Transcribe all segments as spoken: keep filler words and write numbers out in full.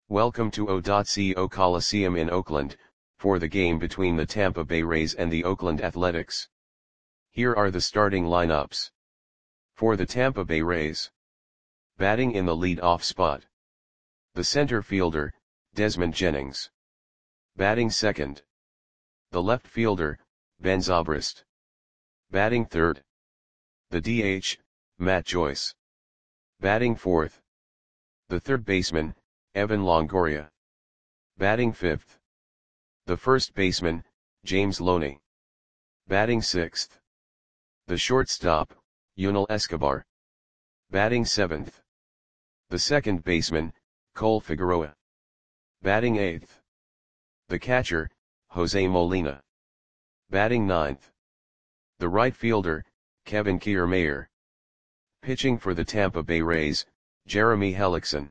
Welcome to O.co Coliseum in Oakland, for the game between the Tampa Bay Rays and the Oakland Athletics. Here are the starting lineups. For the Tampa Bay Rays. Batting in the lead-off spot. The center fielder, Desmond Jennings. Batting second. The left fielder, Ben Zobrist. Batting third. The D H, Matt Joyce. Batting fourth. The third baseman, Evan Longoria. Batting fifth. The first baseman, James Loney. Batting sixth. The shortstop, Yunel Escobar. Batting seventh. The second baseman, Cole Figueroa. Batting eighth. The catcher, Jose Molina. Batting ninth. The right fielder, Kevin Kiermaier. Pitching for the Tampa Bay Rays, Jeremy Hellickson.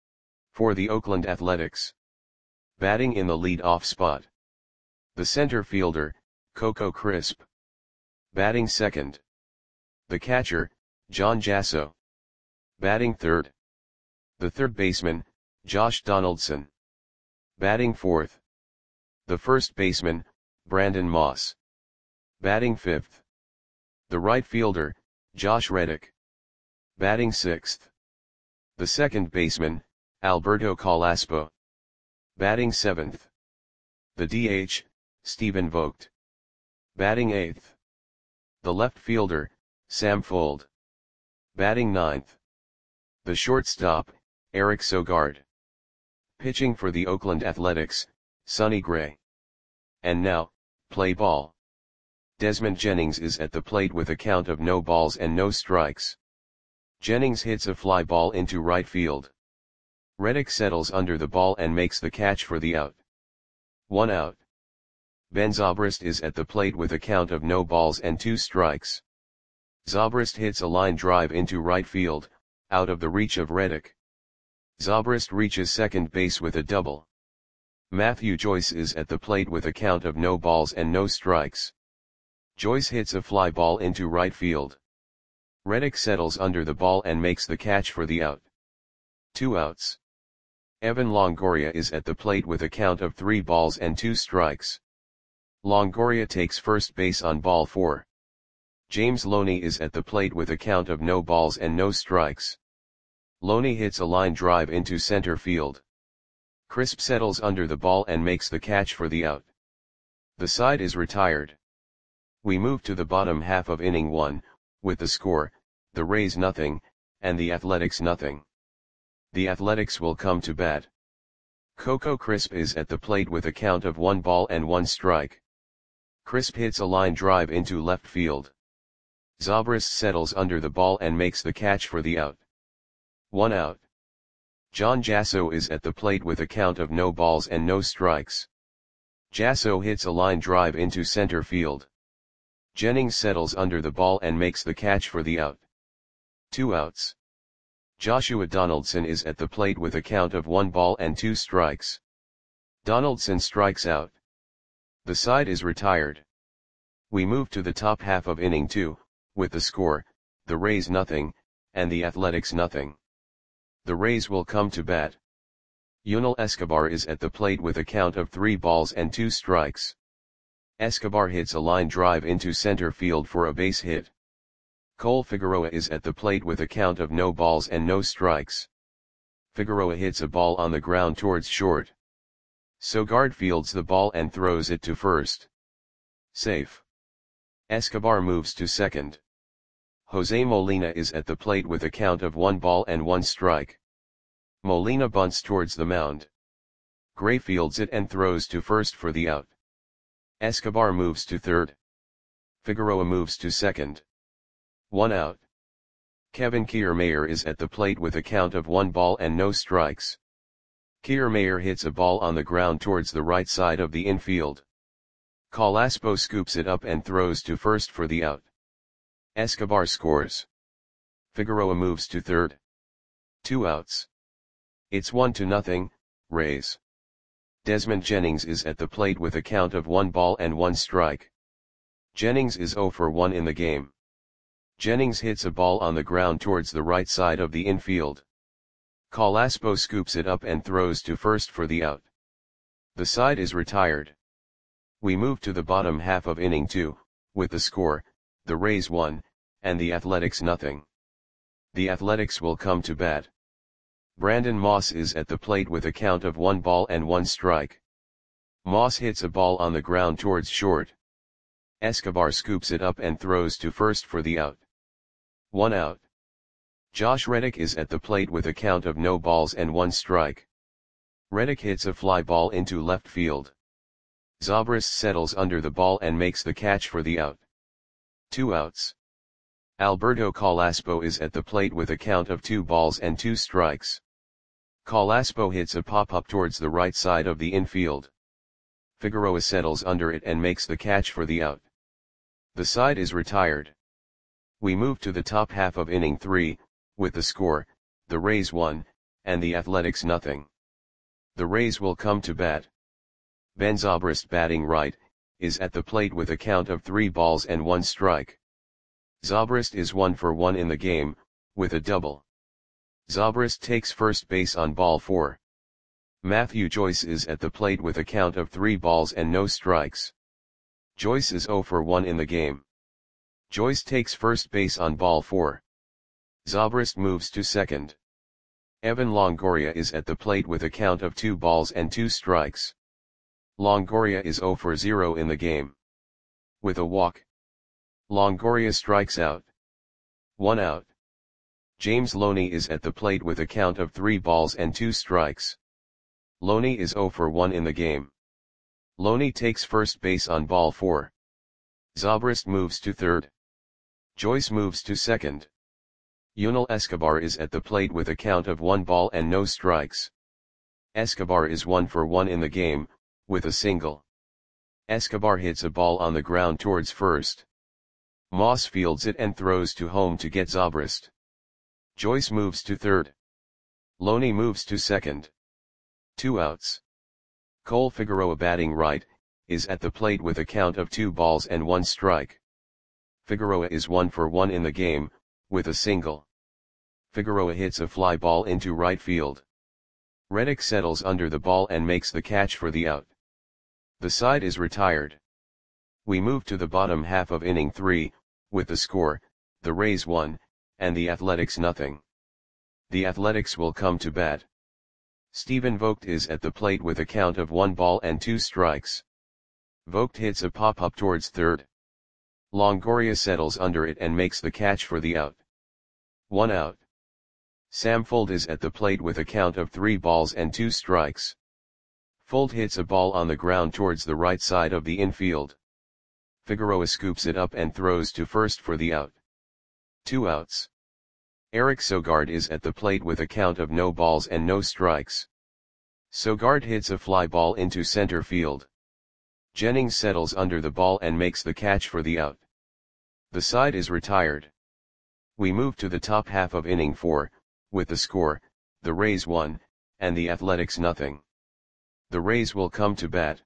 For the Oakland Athletics. Batting in the lead-off spot. The center fielder, Coco Crisp. Batting second. The catcher, John Jasso. Batting third. The third baseman, Josh Donaldson. Batting fourth. The first baseman, Brandon Moss. Batting fifth. The right fielder, Josh Reddick. Batting sixth. The second baseman, Alberto Calaspo. Batting seventh. The D H, Stephen Vogt. Batting eighth. The left fielder, Sam Fuld. Batting ninth. The shortstop, Eric Sogard. Pitching for the Oakland Athletics, Sonny Gray. And now, play ball. Desmond Jennings is at the plate with a count of no balls and no strikes. Jennings hits a fly ball into right field. Reddick settles under the ball and makes the catch for the out. One out. Ben Zobrist is at the plate with a count of no balls and two strikes. Zobrist hits a line drive into right field, out of the reach of Reddick. Zobrist reaches second base with a double. Matthew Joyce is at the plate with a count of no balls and no strikes. Joyce hits a fly ball into right field. Reddick settles under the ball and makes the catch for the out. Two outs. Evan Longoria is at the plate with a count of three balls and two strikes. Longoria takes first base on ball four. James Loney is at the plate with a count of no balls and no strikes. Loney hits a line drive into center field. Crisp settles under the ball and makes the catch for the out. The side is retired. We move to the bottom half of inning one, with the score, the Rays nothing, and the Athletics nothing. The Athletics will come to bat. Coco Crisp is at the plate with a count of one ball and one strike. Crisp hits a line drive into left field. Zobrist settles under the ball and makes the catch for the out. One out. John Jasso is at the plate with a count of no balls and no strikes. Jasso hits a line drive into center field. Jennings settles under the ball and makes the catch for the out. Two outs. Joshua Donaldson is at the plate with a count of one ball and two strikes. Donaldson strikes out. The side is retired. We move to the top half of inning two, with the score, the Rays nothing, and the Athletics nothing. The Rays will come to bat. Yunel Escobar is at the plate with a count of three balls and two strikes. Escobar hits a line drive into center field for a base hit. Cole Figueroa is at the plate with a count of no balls and no strikes. Figueroa hits a ball on the ground towards short. Sogard fields the ball and throws it to first. Safe. Escobar moves to second. Jose Molina is at the plate with a count of one ball and one strike. Molina bunts towards the mound. Gray fields it and throws to first for the out. Escobar moves to third. Figueroa moves to second. One out. Kevin Kiermaier is at the plate with a count of one ball and no strikes. Kiermaier hits a ball on the ground towards the right side of the infield. Calaspo scoops it up and throws to first for the out. Escobar scores. Figueroa moves to third. Two outs. It's one to nothing, Rays. Desmond Jennings is at the plate with a count of one ball and one strike. Jennings is zero for one in the game. Jennings hits a ball on the ground towards the right side of the infield. Calaspo scoops it up and throws to first for the out. The side is retired. We move to the bottom half of inning two, with the score, the Rays one, and the Athletics nothing. The Athletics will come to bat. Brandon Moss is at the plate with a count of one ball and one strike. Moss hits a ball on the ground towards short. Escobar scoops it up and throws to first for the out. One out. Josh Reddick is at the plate with a count of no balls and one strike. Reddick hits a fly ball into left field. Zobrist settles under the ball and makes the catch for the out. Two outs. Alberto Calaspo is at the plate with a count of two balls and two strikes. Calaspo hits a pop-up towards the right side of the infield. Figueroa settles under it and makes the catch for the out. The side is retired. We move to the top half of inning three, with the score, the Rays one, and the Athletics nothing. The Rays will come to bat. Ben Zobrist, batting right, is at the plate with a count of three balls and one strike. Zobrist is one for one in the game, with a double. Zobrist takes first base on ball four. Matthew Joyce is at the plate with a count of three balls and no strikes. Joyce is zero for one in the game. Joyce takes first base on ball four. Zobrist moves to second. Evan Longoria is at the plate with a count of two balls and two strikes. Longoria is zero for zero in the game. With a walk, Longoria strikes out. One out. James Loney is at the plate with a count of three balls and two strikes. Loney is zero for one in the game. Loney takes first base on ball four. Zobrist moves to third. Joyce moves to second. Yunel Escobar is at the plate with a count of one ball and no strikes. Escobar is one for one in the game, with a single. Escobar hits a ball on the ground towards first. Moss fields it and throws to home to get Zobrist. Joyce moves to third. Loney moves to second. Two outs. Cole Figueroa, batting right, is at the plate with a count of two balls and one strike. Figueroa is one for one in the game, with a single. Figueroa hits a fly ball into right field. Reddick settles under the ball and makes the catch for the out. The side is retired. We move to the bottom half of inning three, with the score, the Rays one, and the Athletics nothing. The Athletics will come to bat. Stephen Vogt is at the plate with a count of one ball and two strikes. Vogt hits a pop-up towards third. Longoria settles under it and makes the catch for the out. One out. Sam Fuld is at the plate with a count of three balls and two strikes. Fuld hits a ball on the ground towards the right side of the infield. Figueroa scoops it up and throws to first for the out. Two outs. Eric Sogard is at the plate with a count of no balls and no strikes. Sogard hits a fly ball into center field. Jennings settles under the ball and makes the catch for the out. The side is retired. We move to the top half of inning four, with the score, the Rays one, and the Athletics nothing. The Rays will come to bat.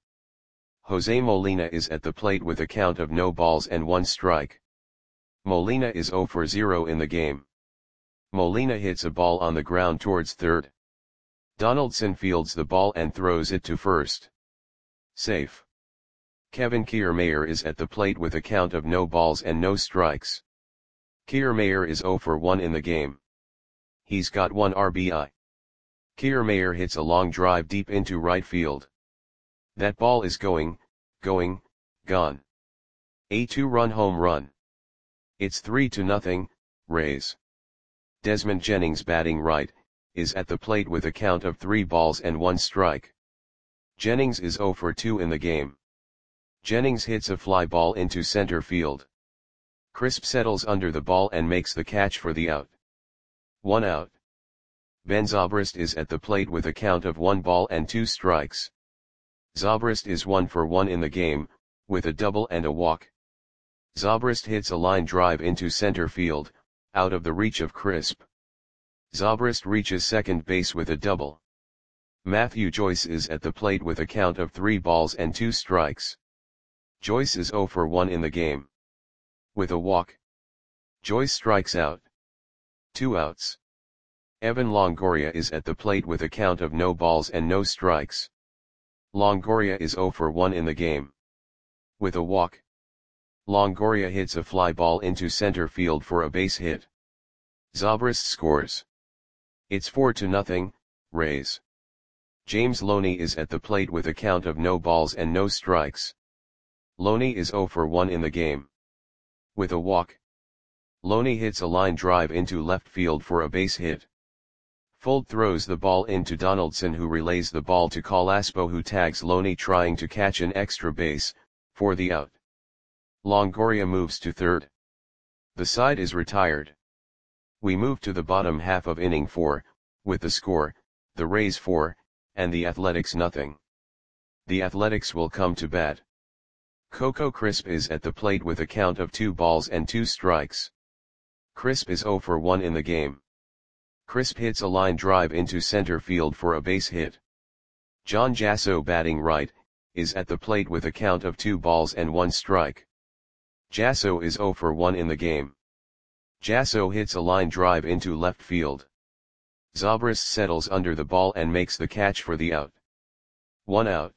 Jose Molina is at the plate with a count of no balls and one strike. Molina is zero for zero in the game. Molina hits a ball on the ground towards third. Donaldson fields the ball and throws it to first. Safe. Kevin Kiermaier is at the plate with a count of no balls and no strikes. Kiermaier is zero for one in the game. He's got one R B I. Kiermaier hits a long drive deep into right field. That ball is going, going, gone. A two-run home run. It's three to nothing, Rays. Desmond Jennings, batting right, is at the plate with a count of three balls and one strike. Jennings is zero for two in the game. Jennings hits a fly ball into center field. Crisp settles under the ball and makes the catch for the out. One out. Ben Zobrist is at the plate with a count of one ball and two strikes. Zobrist is one for one in the game, with a double and a walk. Zobrist hits a line drive into center field, out of the reach of Crisp. Zobrist reaches second base with a double. Matthew Joyce is at the plate with a count of three balls and two strikes. Joyce is zero for one in the game. With a walk, Joyce strikes out. Two outs. Evan Longoria is at the plate with a count of no balls and no strikes. Longoria is zero for one in the game. With a walk, Longoria hits a fly ball into center field for a base hit. Zobrist scores. It's four to nothing, Rays. James Loney is at the plate with a count of no balls and no strikes. Loney is zero for one in the game. With a walk, Loney hits a line drive into left field for a base hit. Fuld throws the ball into Donaldson, who relays the ball to Colaspo, who tags Loney trying to catch an extra base, for the out. Longoria moves to third. The side is retired. We move to the bottom half of inning four, with the score, the Rays four, and the Athletics nothing. The Athletics will come to bat. Coco Crisp is at the plate with a count of two balls and two strikes. Crisp is zero for one in the game. Crisp hits a line drive into center field for a base hit. John Jasso, batting right, is at the plate with a count of two balls and one strike. Jasso is zero for one in the game. Jasso hits a line drive into left field. Zobrist settles under the ball and makes the catch for the out. One out.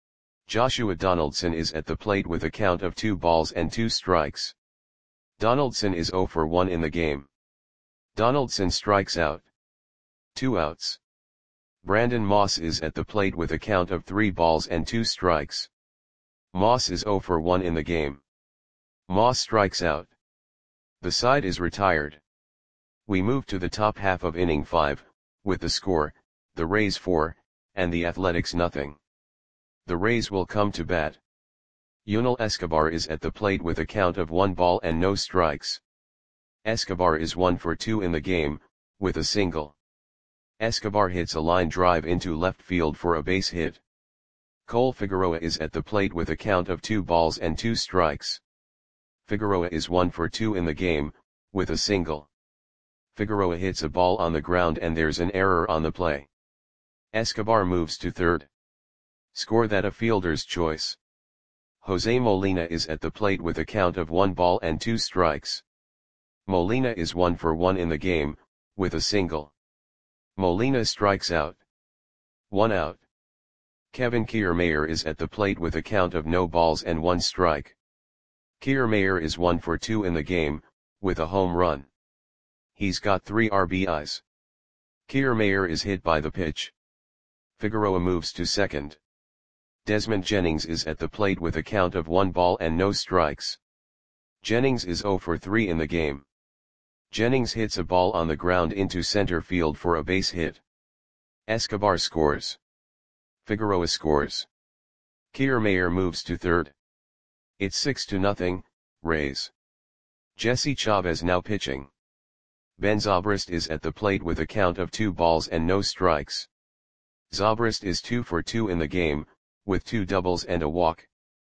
Joshua Donaldson is at the plate with a count of two balls and two strikes. Donaldson is zero for one in the game. Donaldson strikes out. Two outs. Brandon Moss is at the plate with a count of three balls and two strikes. Moss is zero for one in the game. Moss strikes out. The side is retired. We move to the top half of inning five, with the score, the Rays four, and the Athletics nothing. The Rays will come to bat. Yunel Escobar is at the plate with a count of one ball and no strikes. Escobar is one for two in the game, with a single. Escobar hits a line drive into left field for a base hit. Cole Figueroa is at the plate with a count of two balls and two strikes. Figueroa is one for two in the game, with a single. Figueroa hits a ball on the ground and there's an error on the play. Escobar moves to third. Score that a fielder's choice. Jose Molina is at the plate with a count of one ball and two strikes. Molina is one for one in the game, with a single. Molina strikes out. One out. Kevin Kiermaier is at the plate with a count of no balls and one strike. Kiermaier is one for two in the game, with a home run. He's got three R B Is. Kiermaier is hit by the pitch. Figueroa moves to second. Desmond Jennings is at the plate with a count of one ball and no strikes. Jennings is zero for three in the game. Jennings hits a ball on the ground into center field for a base hit. Escobar scores. Figueroa scores. Kiermaier moves to third. It's six to nothing, Rays. Jesse Chavez now pitching. Ben Zobrist is at the plate with a count of two balls and no strikes. Zobrist is two for two in the game, with two doubles and a walk.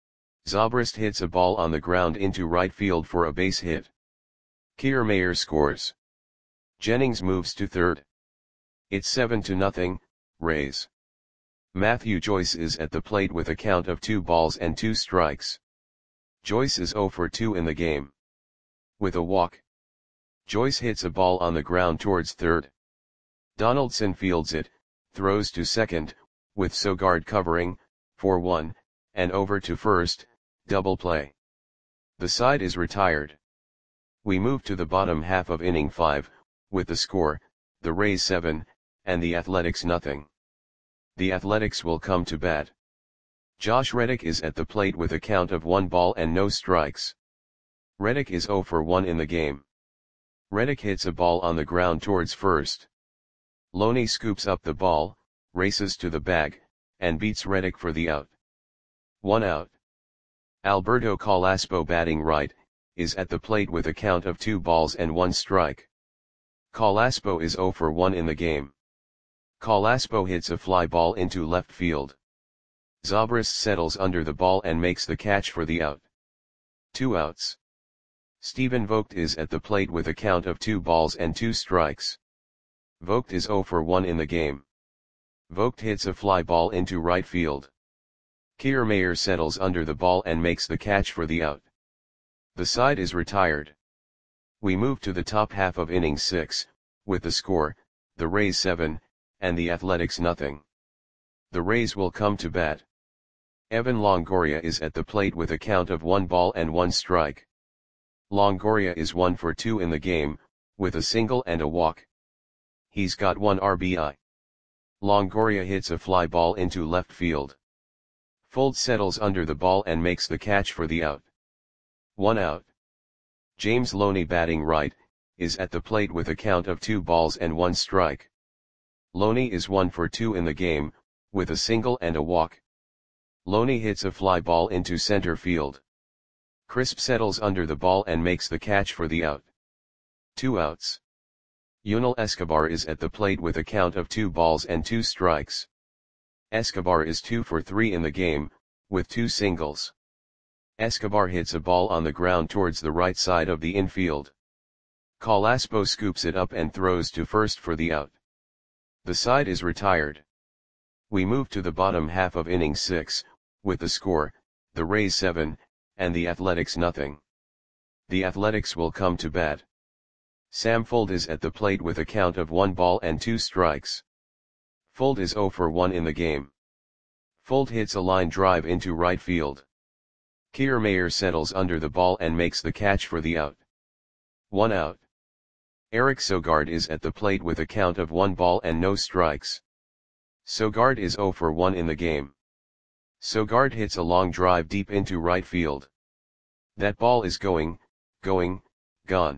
Zobrist hits a ball on the ground into right field for a base hit. Kiermaier scores. Jennings moves to third. It's seven to nothing, Rays. Matthew Joyce is at the plate with a count of two balls and two strikes. Joyce is zero for two in the game. With a walk, Joyce hits a ball on the ground towards third. Donaldson fields it, throws to second, with Sogard covering, for one, and over to first, double play. The side is retired. We move to the bottom half of inning five, with the score, the Rays seven, and the Athletics nothing. The Athletics will come to bat. Josh Reddick is at the plate with a count of one ball and no strikes. Reddick is zero for one in the game. Reddick hits a ball on the ground towards first. Loney scoops up the ball, races to the bag, and beats Reddick for the out. One out. Alberto Colaspo, batting right, is at the plate with a count of two balls and one strike. Colaspo is zero for one in the game. Colaspo hits a fly ball into left field. Zobrist settles under the ball and makes the catch for the out. Two outs. Stephen Vogt is at the plate with a count of two balls and two strikes. Vogt is zero for one in the game. Vogt hits a fly ball into right field. Kiermaier settles under the ball and makes the catch for the out. The side is retired. We move to the top half of inning six, with the score, the Rays seven, and the Athletics nothing. The Rays will come to bat. Evan Longoria is at the plate with a count of one ball and one strike. Longoria is one for two in the game, with a single and a walk. He's got one R B I. Longoria hits a fly ball into left field. Fuld settles under the ball and makes the catch for the out. One out. James Loney, batting right, is at the plate with a count of two balls and one strike. Loney is one for two in the game, with a single and a walk. Loney hits a fly ball into center field. Crisp settles under the ball and makes the catch for the out. Two outs. Yunel Escobar is at the plate with a count of two balls and two strikes. Escobar is two for three in the game, with two singles. Escobar hits a ball on the ground towards the right side of the infield. Carrasco scoops it up and throws to first for the out. The side is retired. We move to the bottom half of inning six, with the score, the Rays seven, and the Athletics nothing. The Athletics will come to bat. Sam Fuld is at the plate with a count of one ball and two strikes. Fuld is zero for one in the game. Fuld hits a line drive into right field. Kiermaier settles under the ball and makes the catch for the out. One out. Eric Sogard is at the plate with a count of one ball and no strikes. Sogard is zero for one in the game. Sogard hits a long drive deep into right field. That ball is going, going, gone.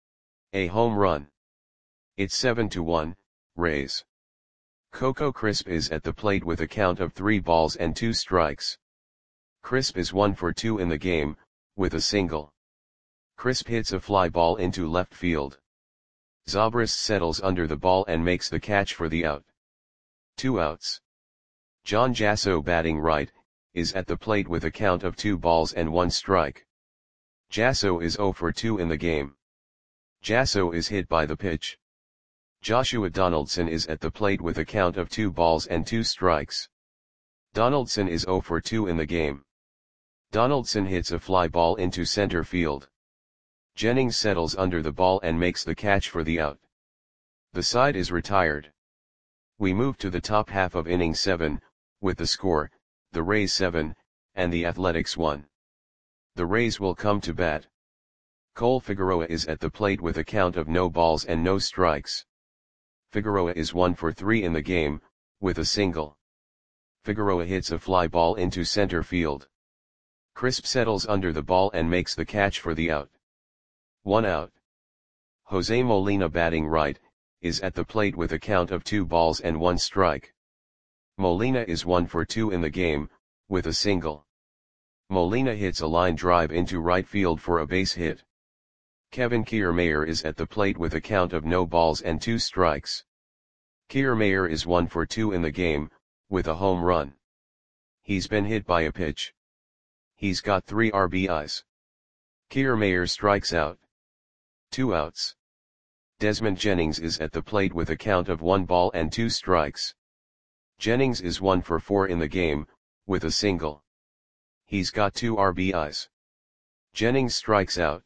A home run. It's seven to one, Rays. Coco Crisp is at the plate with a count of three balls and two strikes. Crisp is one for two in the game, with a single. Crisp hits a fly ball into left field. Zobrist settles under the ball and makes the catch for the out. Two outs. John Jasso, batting right, is at the plate with a count of two balls and one strike. Jasso is zero for two in the game. Jasso is hit by the pitch. Joshua Donaldson is at the plate with a count of two balls and two strikes. Donaldson is zero for two in the game. Donaldson hits a fly ball into center field. Jennings settles under the ball and makes the catch for the out. The side is retired. We move to the top half of inning seven, with the score, the Rays seven, and the Athletics one. The Rays will come to bat. Cole Figueroa is at the plate with a count of no balls and no strikes. Figueroa is one for three in the game, with a single. Figueroa hits a fly ball into center field. Crisp settles under the ball and makes the catch for the out. One out. Jose Molina, batting right, is at the plate with a count of two balls and one strike. Molina is one for two in the game, with a single. Molina hits a line drive into right field for a base hit. Kevin Kiermaier is at the plate with a count of no balls and two strikes. Kiermaier is one for two in the game, with a home run. He's been hit by a pitch. He's got three R B Is. Kiermaier strikes out. Two outs. Desmond Jennings is at the plate with a count of one ball and two strikes. Jennings is one for four in the game, with a single. He's got two R B Is. Jennings strikes out.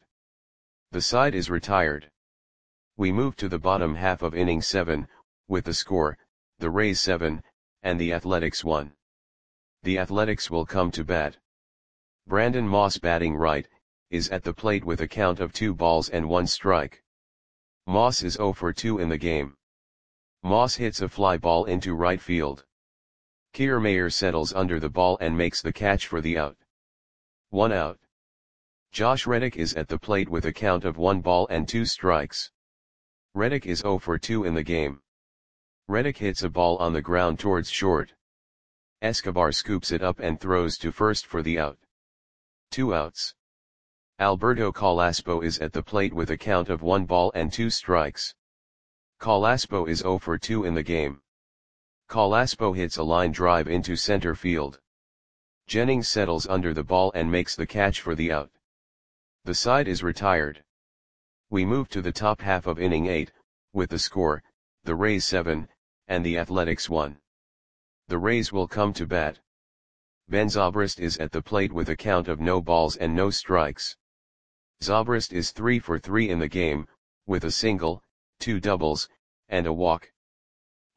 The side is retired. We move to the bottom half of inning seven, with the score, the Rays seven, and the Athletics one. The Athletics will come to bat. Brandon Moss, batting right, is at the plate with a count of two balls and one strike. Moss is zero for two in the game. Moss hits a fly ball into right field. Kiermaier settles under the ball and makes the catch for the out. One out. Josh Reddick is at the plate with a count of one ball and two strikes. Reddick is zero for two in the game. Reddick hits a ball on the ground towards short. Escobar scoops it up and throws to first for the out. Two outs. Alberto Carrasco is at the plate with a count of one ball and two strikes. Carrasco is zero for two in the game. Carrasco hits a line drive into center field. Jennings settles under the ball and makes the catch for the out. The side is retired. We move to the top half of inning eight, with the score, the Rays seven, and the Athletics one. The Rays will come to bat. Ben Zobrist is at the plate with a count of no balls and no strikes. Zobrist is three for three in the game, with a single, two doubles, and a walk.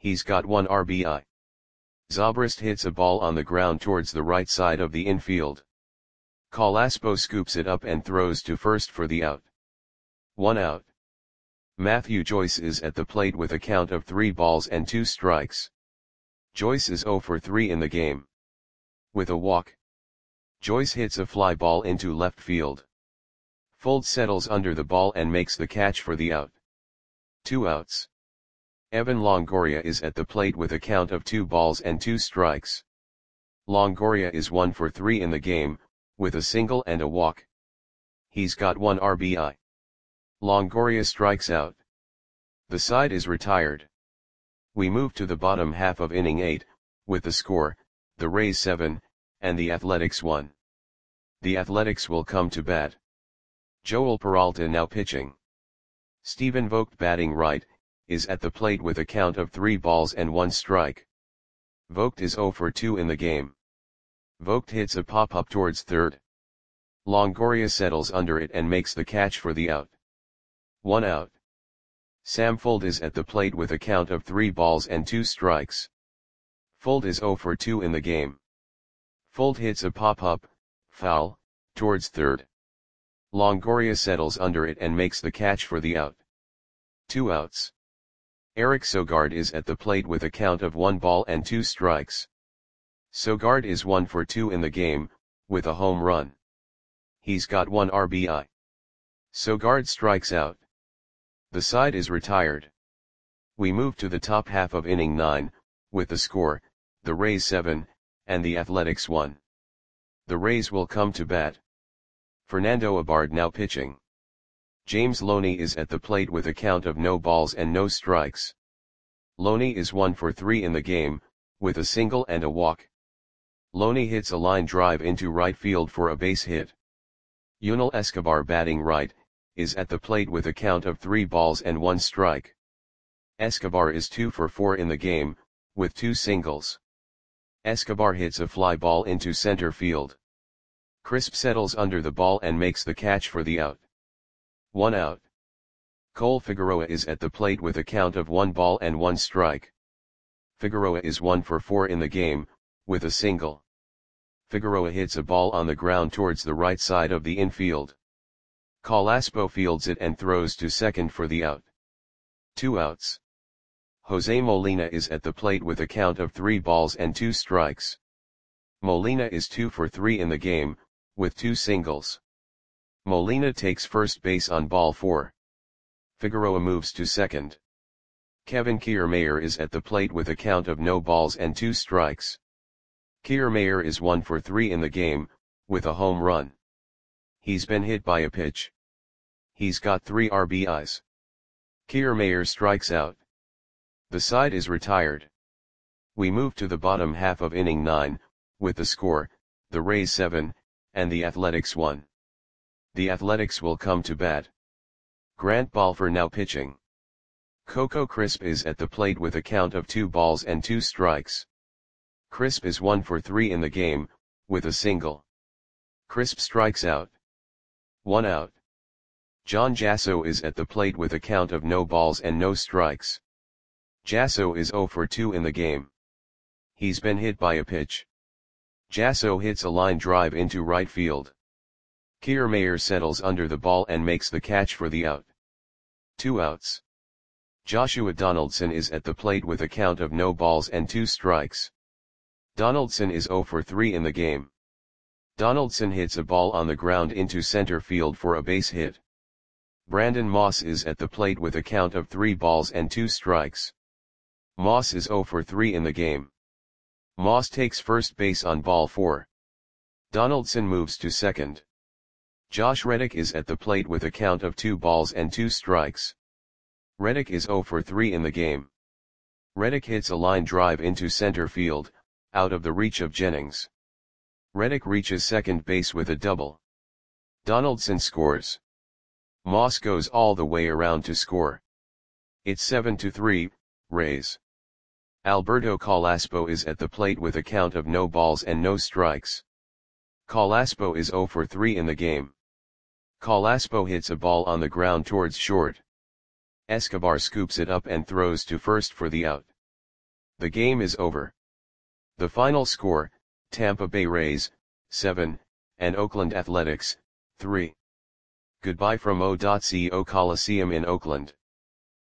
He's got one R B I. Zobrist hits a ball on the ground towards the right side of the infield. Calaspo scoops it up and throws to first for the out. One out. Matthew Joyce is at the plate with a count of three balls and two strikes. Joyce is zero for three in the game. With a walk, Joyce hits a fly ball into left field. Fuld settles under the ball and makes the catch for the out. Two outs. Evan Longoria is at the plate with a count of two balls and two strikes. Longoria is one for three in the game, with a single and a walk. He's got one R B I. Longoria strikes out. The side is retired. We move to the bottom half of inning eight, with the score, the Rays seven, and the Athletics one. The Athletics will come to bat. Joel Peralta now pitching. Stephen Vogt batting right, is at the plate with a count of three balls and one strike. Vogt is zero for two in the game. Vogt hits a pop-up towards third. Longoria settles under it and makes the catch for the out. One out. Sam Fuld is at the plate with a count of three balls and two strikes. Fuld is zero for two in the game. Fuld hits a pop-up, foul, towards third. Longoria settles under it and makes the catch for the out. Two outs. Eric Sogard is at the plate with a count of one ball and two strikes. Sogard is one for two in the game, with a home run. He's got one R B I. Sogard strikes out. The side is retired. We move to the top half of inning nine, with the score, the Rays seven, and the Athletics one. The Rays will come to bat. Fernando Abard now pitching. James Loney is at the plate with a count of no balls and no strikes. Loney is one for three in the game, with a single and a walk. Loney hits a line drive into right field for a base hit. Yunel Escobar batting right, is at the plate with a count of three balls and one strike. Escobar is two for four in the game, with two singles. Escobar hits a fly ball into center field. Crisp settles under the ball and makes the catch for the out. One out. Cole Figueroa is at the plate with a count of one ball and one strike. Figueroa is one for four in the game, with a single. Figueroa hits a ball on the ground towards the right side of the infield. Calaspo fields it and throws to second for the out. Two outs. Jose Molina is at the plate with a count of three balls and two strikes. Molina is two for three in the game, with two singles. Molina takes first base on ball four. Figueroa moves to second. Kevin Kiermaier is at the plate with a count of no balls and two strikes. Kiermaier is one for three in the game, with a home run. He's been hit by a pitch. He's got three R B Is. Kiermaier strikes out. The side is retired. We move to the bottom half of inning nine, with the score, the Rays seven, and the Athletics one. The Athletics will come to bat. Grant Balfour now pitching. Coco Crisp is at the plate with a count of two balls and two strikes. Crisp is one for three in the game, with a single. Crisp strikes out. One out. John Jasso is at the plate with a count of no balls and no strikes. Jasso is zero for two in the game. He's been hit by a pitch. Jasso hits a line drive into right field. Kiermaier settles under the ball and makes the catch for the out. Two outs. Joshua Donaldson is at the plate with a count of no balls and two strikes. Donaldson is zero for three in the game. Donaldson hits a ball on the ground into center field for a base hit. Brandon Moss is at the plate with a count of three balls and two strikes. Moss is zero for three in the game. Moss takes first base on ball four. Donaldson moves to second. Josh Reddick is at the plate with a count of two balls and two strikes. Reddick is zero for three in the game. Reddick hits a line drive into center field, out of the reach of Jennings. Reddick reaches second base with a double. Donaldson scores. Moss goes all the way around to score. It's seven to three, Rays. Alberto Calaspo is at the plate with a count of no balls and no strikes. Calaspo is zero for three in the game. Calaspo hits a ball on the ground towards short. Escobar scoops it up and throws to first for the out. The game is over. The final score, Tampa Bay Rays, seven, and Oakland Athletics, three. Goodbye from O.Co Coliseum in Oakland.